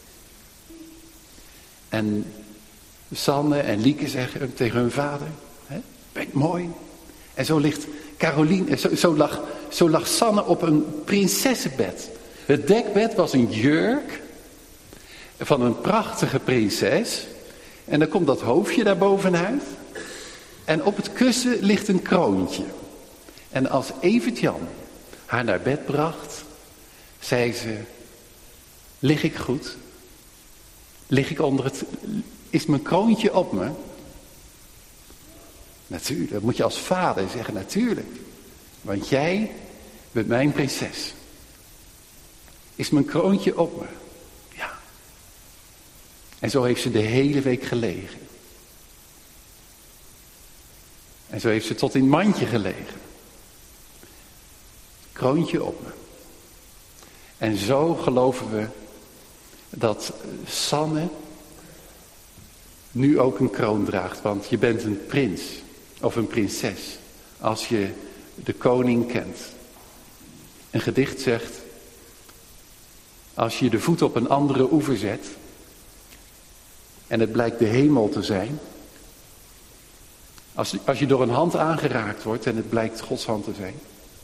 En Sanne en Lieke zeggen tegen hun vader. Ben ik mooi? En zo ligt Caroline, zo lag Sanne op een prinsessenbed. Het dekbed was een jurk van een prachtige prinses. En dan komt dat hoofdje daar bovenuit. En op het kussen ligt een kroontje. En als Evert-Jan haar naar bed bracht, zei ze, lig ik goed? Lig ik onder het... Is mijn kroontje op me? Natuurlijk, dat moet je als vader zeggen, natuurlijk. Want jij bent mijn prinses. Is mijn kroontje op me? Ja. En zo heeft ze de hele week gelegen. En zo heeft ze tot in het mandje gelegen. Kroontje op me. En zo geloven we dat Sanne nu ook een kroon draagt. Want je bent een prins of een prinses als je de koning kent. Een gedicht zegt, als je de voet op een andere oever zet en het blijkt de hemel te zijn. Als je door een hand aangeraakt wordt en het blijkt Gods hand te zijn.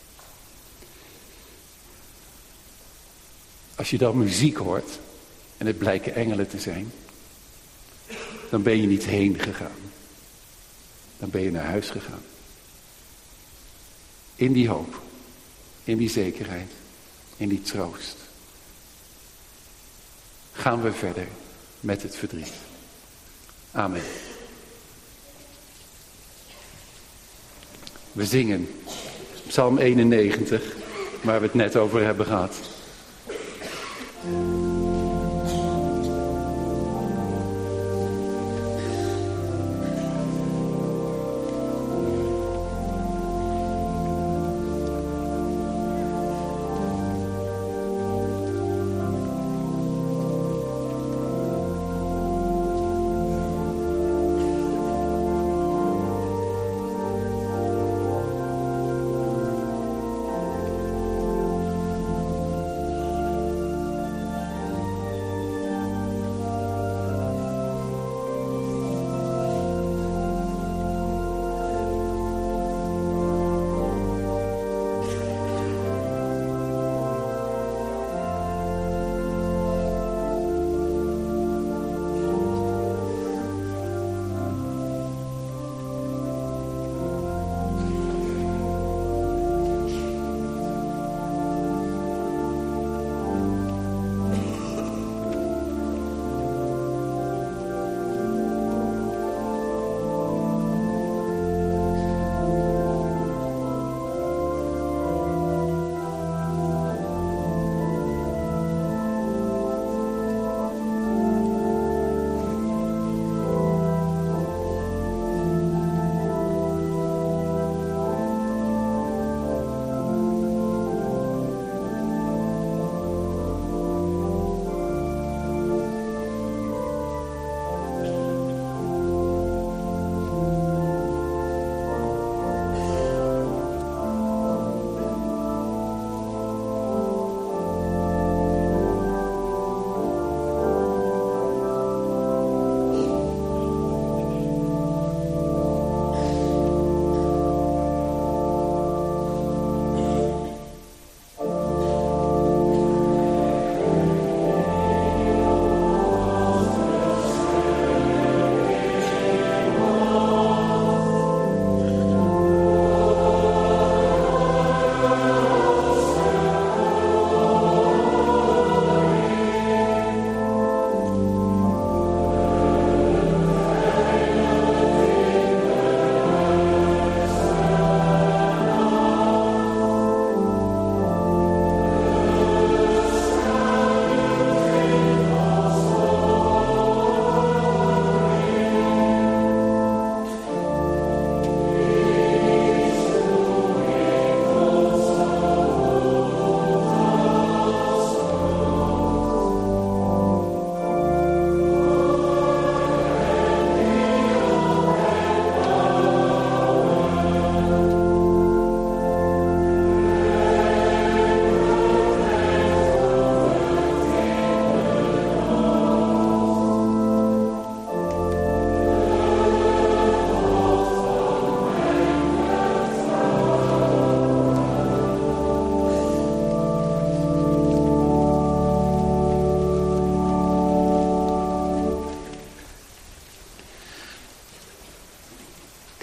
Als je dan muziek hoort en het blijken engelen te zijn. Dan ben je niet heen gegaan. Dan ben je naar huis gegaan. In die hoop. In die zekerheid. In die troost. Gaan we verder met het verdriet. Amen. We zingen Psalm 91, waar we het net over hebben gehad.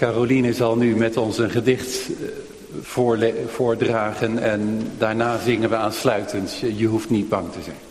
Caroline zal nu met ons een gedicht voordragen en daarna zingen we aansluitend. Je hoeft niet bang te zijn.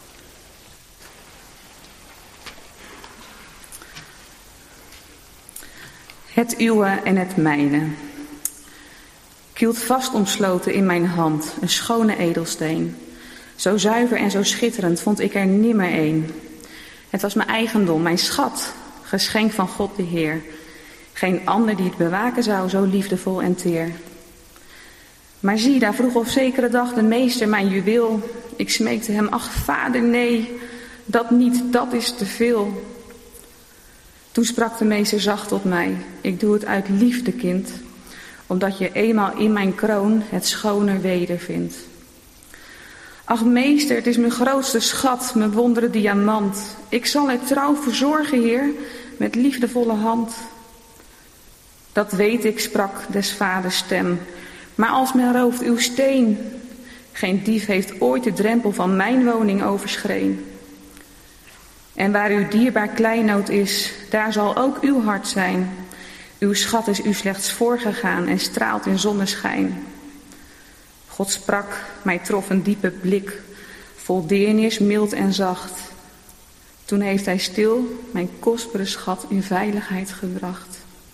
Het uwe en het mijne. Ik hield vast omsloten in mijn hand een schone edelsteen. Zo zuiver en zo schitterend vond ik er nimmer een. Het was mijn eigendom, mijn schat, geschenk van God de Heer. Geen ander die het bewaken zou, zo liefdevol en teer. Maar zie, daar vroeg op zekere dag de meester mijn juweel. Ik smeekte hem, ach vader, nee, dat niet, dat is te veel. Toen sprak de meester zacht tot mij, ik doe het uit liefde, kind, omdat je eenmaal in mijn kroon het schoner wedervindt. Ach meester, het is mijn grootste schat, mijn wondere diamant. Ik zal het trouw verzorgen, Heer, met liefdevolle hand. Dat weet ik, sprak des vaders stem, maar als men rooft uw steen, geen dief heeft ooit de drempel van mijn woning overschreen. En waar uw dierbaar kleinood is, daar zal ook uw hart zijn. Uw schat is u slechts voorgegaan en straalt in zonneschijn. God sprak, mij trof een diepe blik, vol deernis, mild en zacht. Toen heeft hij stil mijn kostbare schat in veiligheid gebracht.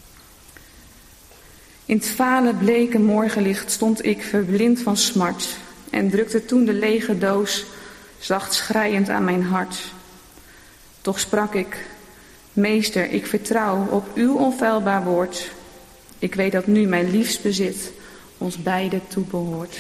In het vale, bleke morgenlicht stond ik verblind van smart en drukte toen de lege doos zacht schreiend aan mijn hart. Toch sprak ik, meester, ik vertrouw op uw onfeilbaar woord. Ik weet dat nu mijn liefst bezit ons beiden toebehoort.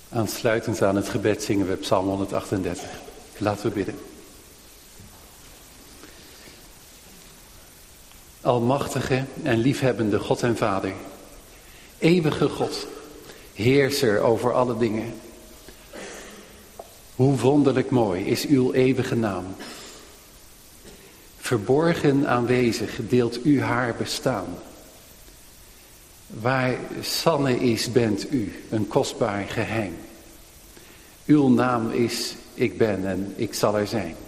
Aansluitend aan het gebed zingen we Psalm 138. Laten we bidden. Almachtige en liefhebbende God en Vader, eeuwige God, heerser over alle dingen. Hoe wonderlijk mooi is uw eeuwige naam. Verborgen aanwezig deelt u haar bestaan. Waar Sanne is, bent u, een kostbaar geheim. Uw naam is ik ben en ik zal er zijn.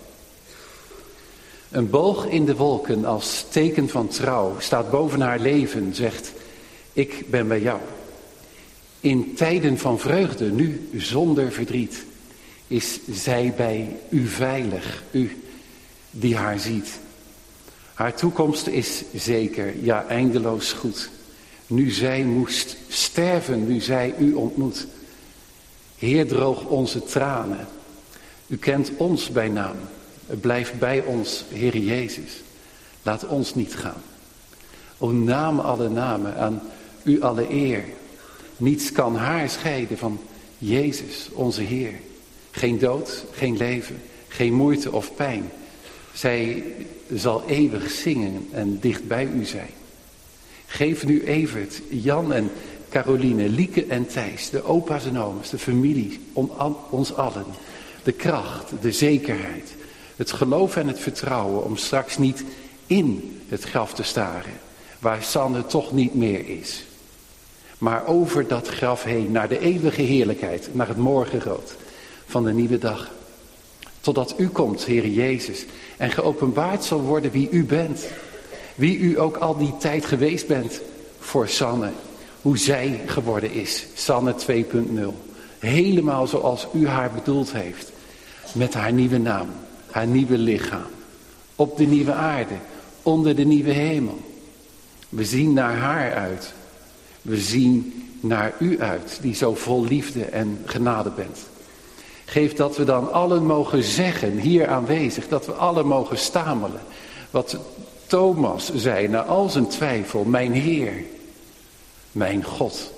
Een boog in de wolken als teken van trouw staat boven haar leven, zegt ik ben bij jou. In tijden van vreugde, nu zonder verdriet, is zij bij u veilig, u die haar ziet. Haar toekomst is zeker, ja eindeloos goed. Nu zij moest sterven, nu zij u ontmoet. Heer, droog onze tranen. U kent ons bij naam. Blijf bij ons, Heer Jezus. Laat ons niet gaan. O naam alle namen, aan u alle eer. Niets kan haar scheiden van Jezus, onze Heer. Geen dood, geen leven, geen moeite of pijn. Zij zal eeuwig zingen en dicht bij u zijn. Geef nu Evert, Jan en Caroline, Lieke en Thijs, de opa's en oma's, de familie, ons allen. De kracht, de zekerheid, het geloof en het vertrouwen om straks niet in het graf te staren, waar Sanne toch niet meer is. Maar over dat graf heen naar de eeuwige heerlijkheid, naar het morgenrood van de nieuwe dag. Totdat u komt, Heer Jezus, en geopenbaard zal worden wie u bent. Wie u ook al die tijd geweest bent voor Sanne. Hoe zij geworden is. Sanne 2.0. Helemaal zoals u haar bedoeld heeft. Met haar nieuwe naam. Haar nieuwe lichaam. Op de nieuwe aarde. Onder de nieuwe hemel. We zien naar haar uit. We zien naar u uit. Die zo vol liefde en genade bent. Geef dat we dan allen mogen zeggen, hier aanwezig. Dat we allen mogen stamelen. Wat Thomas zei na al zijn twijfel, mijn Heer, mijn God.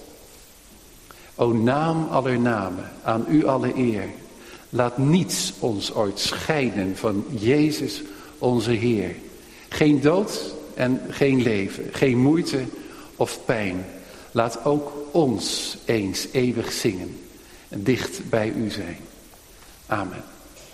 O naam aller namen, aan u alle eer. Laat niets ons ooit scheiden van Jezus onze Heer. Geen dood en geen leven, geen moeite of pijn. Laat ook ons eens eeuwig zingen en dicht bij u zijn. Amen.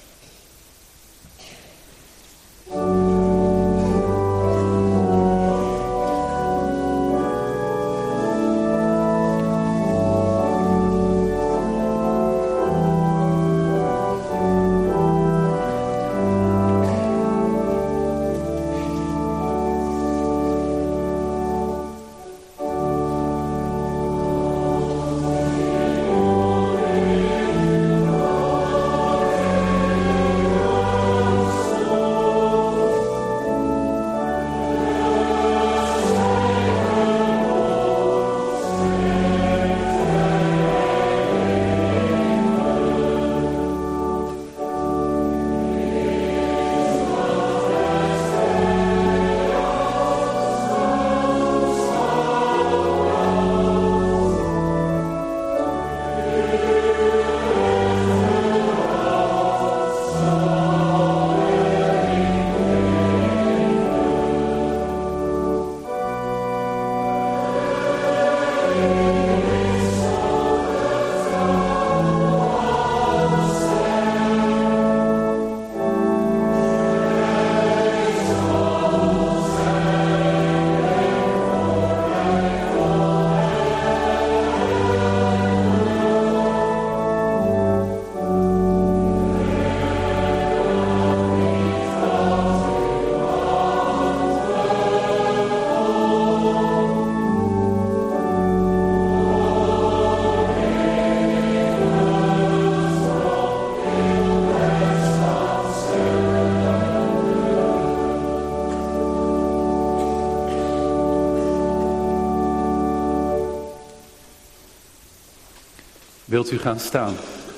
Wilt u gaan staan?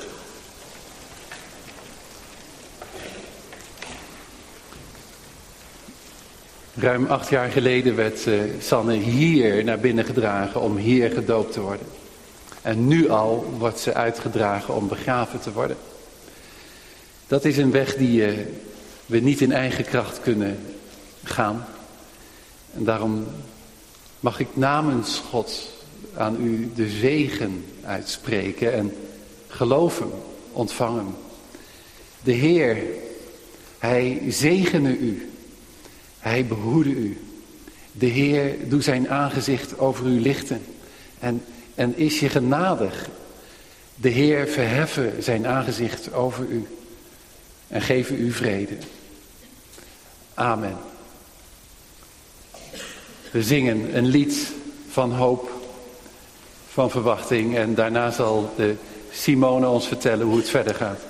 Ruim 8 jaar geleden werd Sanne hier naar binnen gedragen om hier gedoopt te worden. En nu al wordt ze uitgedragen om begraven te worden. Dat is een weg die we niet in eigen kracht kunnen gaan. En daarom mag ik namens God aan u de zegen uitspreken en geloof hem, ontvang hem. De Heer, hij zegene u, hij behoede u. De Heer doet zijn aangezicht over u lichten en is je genadig. De Heer verheffen zijn aangezicht over u en geven u vrede. Amen. We zingen een lied van hoop, van verwachting en daarna zal Simone ons vertellen hoe het verder gaat.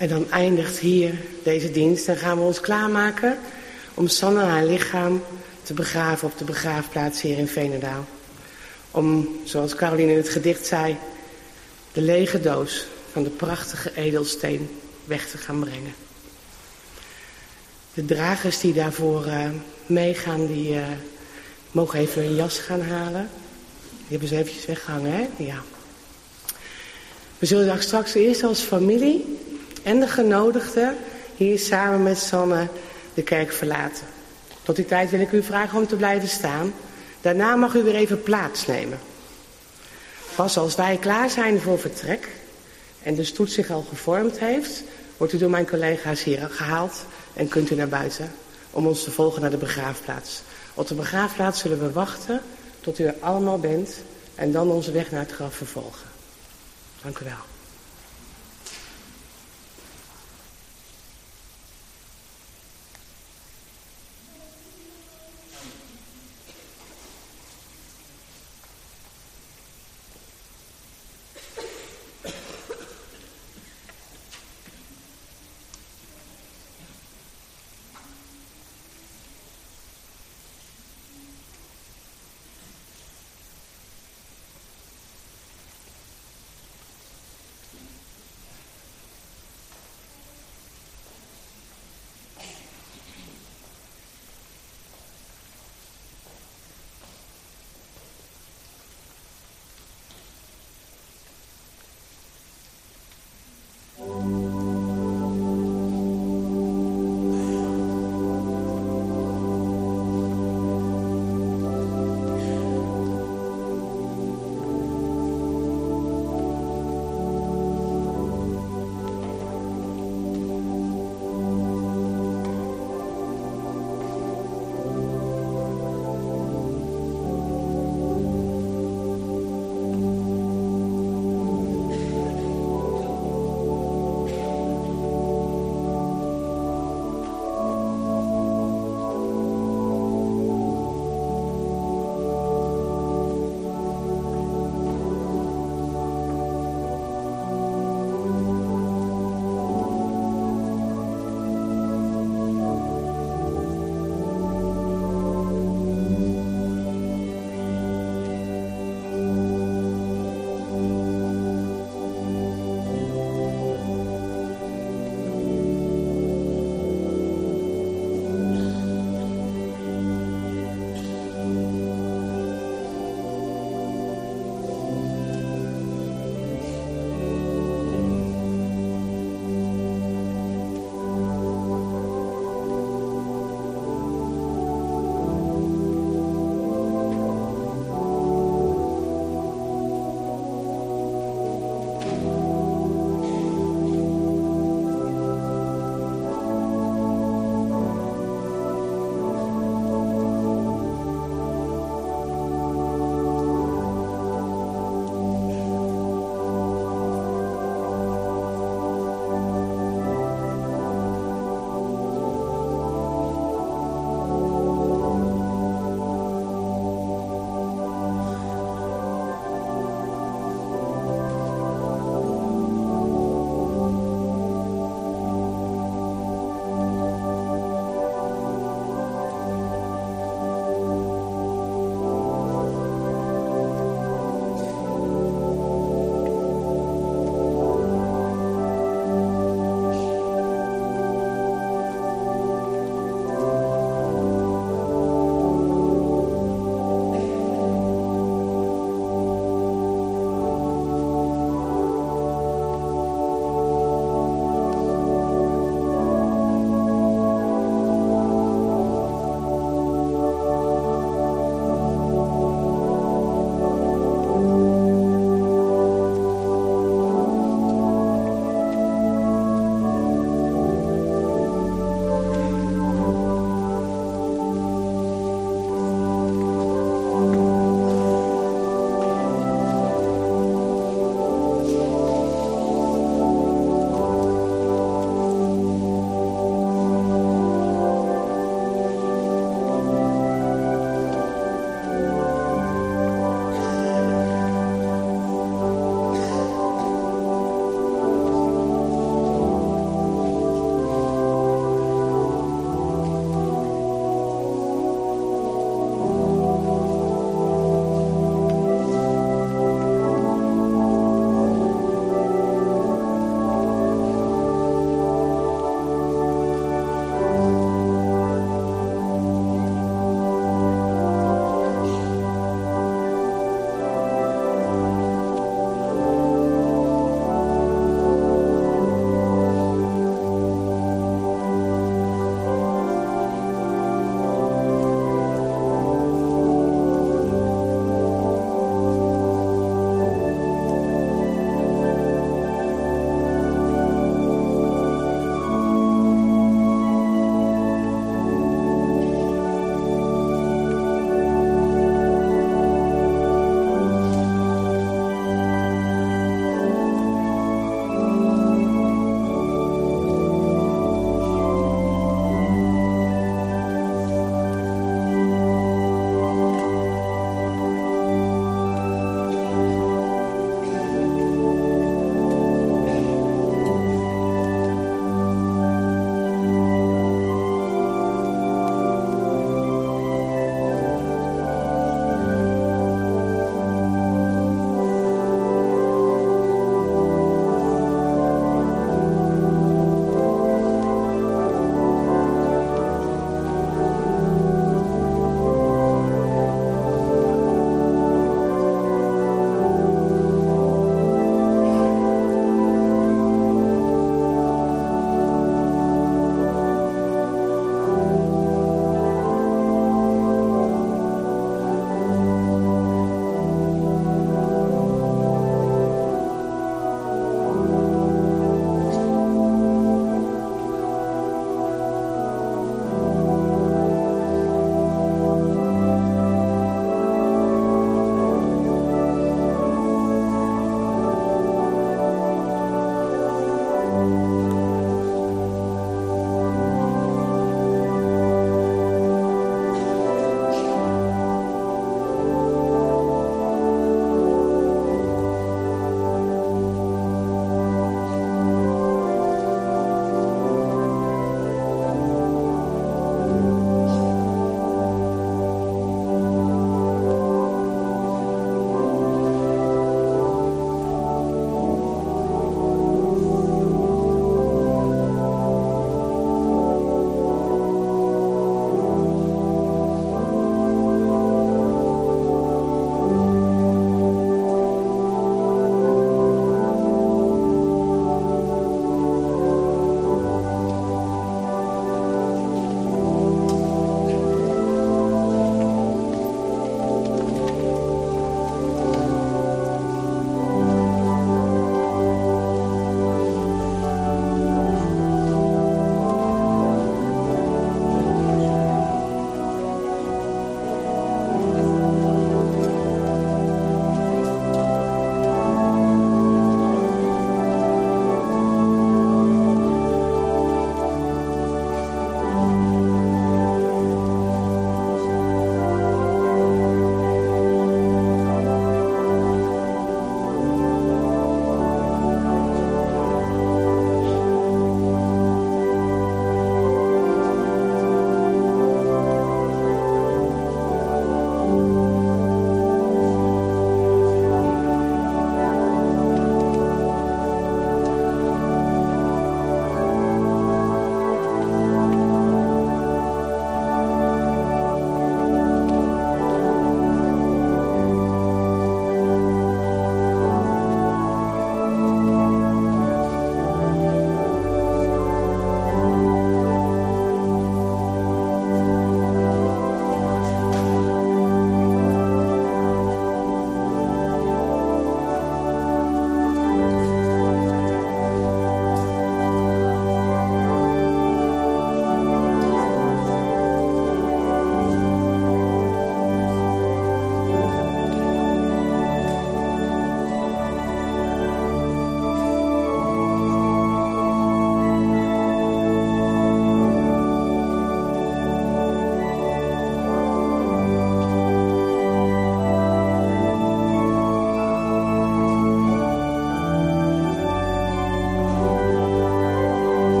En dan eindigt hier deze dienst en gaan we ons klaarmaken om Sanne haar lichaam te begraven op de begraafplaats hier in Veenendaal. Om, zoals Caroline in het gedicht zei, de lege doos van de prachtige edelsteen weg te gaan brengen. De dragers die daarvoor meegaan, die mogen even hun jas gaan halen. Die hebben ze eventjes weggehangen, hè? Ja. We zullen straks eerst als familie en de genodigden hier samen met Sanne de kerk verlaten. Tot die tijd wil ik u vragen om te blijven staan. Daarna mag u weer even plaatsnemen. Pas als wij klaar zijn voor vertrek en de stoet zich al gevormd heeft, wordt u door mijn collega's hier gehaald en kunt u naar buiten om ons te volgen naar de begraafplaats. Op de begraafplaats zullen we wachten tot u er allemaal bent en dan onze weg naar het graf vervolgen. Dank u wel.